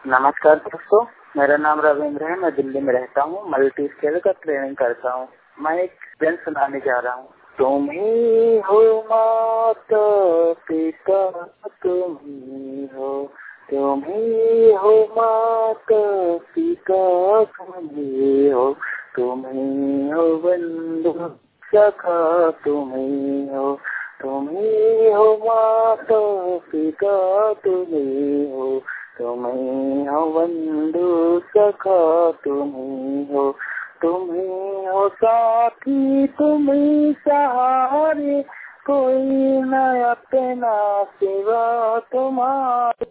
नमस्कार दोस्तों, मेरा नाम रविंद्र है। मैं दिल्ली में रहता हूँ, मल्टी स्किल का ट्रेनिंग करता हूँ। मैं एक गज़ल सुनाने जा रहा हूँ। तुम ही हो माता पिता, तुम ही हो माता पिता, तुम ही हो बंधु सखा, तुम ही हो माता पिता, तुम ही हो बंधु सखा, तुम ही हो साथी, तुम ही सहारे, कोई न अपना सिवा तुम्हारे।